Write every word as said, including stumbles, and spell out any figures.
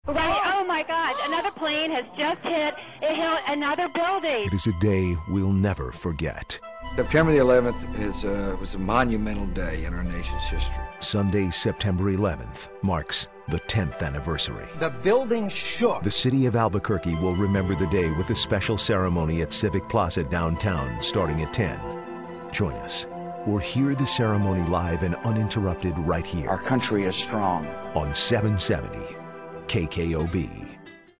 Right. Oh, my God. Another plane has just hit, it hit another building. It is a day we'll never forget. September the eleventh is, uh, was a monumental day in our nation's history. Sunday, September eleventh, marks the tenth anniversary. The building shook. The city of Albuquerque will remember the day with a special ceremony at Civic Plaza downtown starting at ten. Join us or hear the ceremony live and uninterrupted right here. Our country is strong. On seven seventy K K O B.